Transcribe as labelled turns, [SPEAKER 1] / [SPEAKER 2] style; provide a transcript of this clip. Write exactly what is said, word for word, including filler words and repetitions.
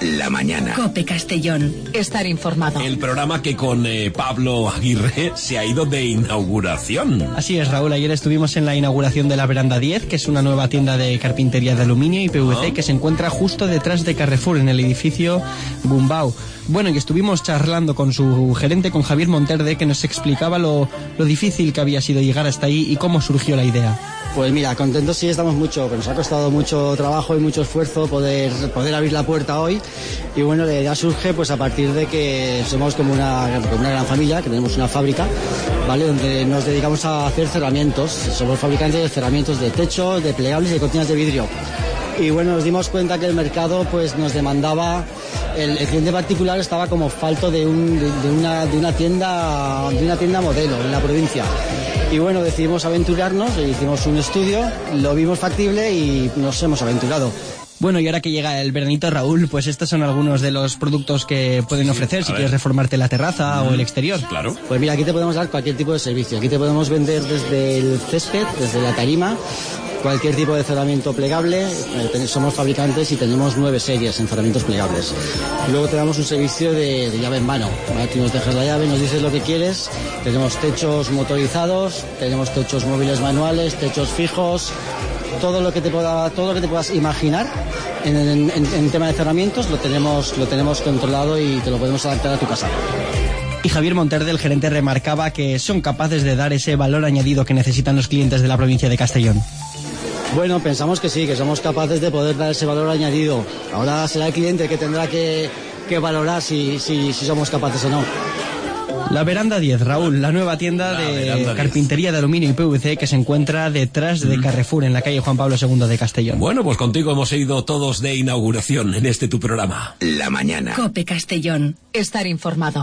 [SPEAKER 1] La mañana.
[SPEAKER 2] COPE Castellón. Estar informado.
[SPEAKER 3] El programa que con eh, Pablo Aguirre se ha ido de inauguración.
[SPEAKER 4] Así es, Raúl. Ayer estuvimos en la inauguración de la Veranda diez, que es una nueva tienda de carpintería de aluminio y P V C, ah. que se encuentra justo detrás de Carrefour, en el edificio Gumbau. Bueno, y estuvimos charlando con su gerente, con Javier Monterde, que nos explicaba lo, lo difícil que había sido llegar hasta ahí y cómo surgió la idea.
[SPEAKER 5] Pues mira, contentos sí estamos mucho, pero nos ha costado mucho trabajo y mucho esfuerzo poder, poder abrir la puerta hoy. Y bueno, la idea surge pues a partir de que somos como una, como una gran familia, que tenemos una fábrica, ¿vale? Donde nos dedicamos a hacer cerramientos. Somos fabricantes de cerramientos de techo, de plegables y de cortinas de vidrio. Y bueno, nos dimos cuenta que el mercado pues nos demandaba, el, el cliente particular estaba como falto de, un, de, de, una, de, una tienda, de una tienda modelo en la provincia. Y bueno, decidimos aventurarnos, hicimos un estudio, lo vimos factible y nos hemos aventurado.
[SPEAKER 4] Bueno, y ahora que llega el veranito, Raúl, pues estos son algunos de los productos que pueden ofrecer sí, si ver. quieres reformarte la terraza mm, o el exterior.
[SPEAKER 3] Claro.
[SPEAKER 5] Pues mira, aquí te podemos dar cualquier tipo de servicio. Aquí te podemos vender desde el césped, desde la tarima, cualquier tipo de cerramiento plegable. Eh, somos fabricantes y tenemos nueve series en cerramientos plegables. Luego tenemos un servicio de, de llave en mano. Aquí nos dejas la llave, nos dices lo que quieres. Tenemos techos motorizados, tenemos techos móviles manuales, techos fijos. Todo lo que te pueda, todo lo que te puedas imaginar en, en, en, en tema de cerramientos lo tenemos, lo tenemos controlado y te lo podemos adaptar a tu casa.
[SPEAKER 4] Y Javier Monterde, el gerente, remarcaba que son capaces de dar ese valor añadido que necesitan los clientes de la provincia de Castellón.
[SPEAKER 5] Bueno, pensamos que sí, que somos capaces de poder dar ese valor añadido. Ahora será el cliente que tendrá que, que valorar si, si, si somos capaces o no.
[SPEAKER 4] La Veranda diez, Raúl, la nueva tienda la de carpintería de aluminio y P V C que se encuentra detrás de Carrefour, en la calle Juan Pablo segundo de Castellón.
[SPEAKER 3] Bueno, pues contigo hemos ido todos de inauguración en este tu programa.
[SPEAKER 1] La mañana.
[SPEAKER 2] COPE Castellón. Estar informado.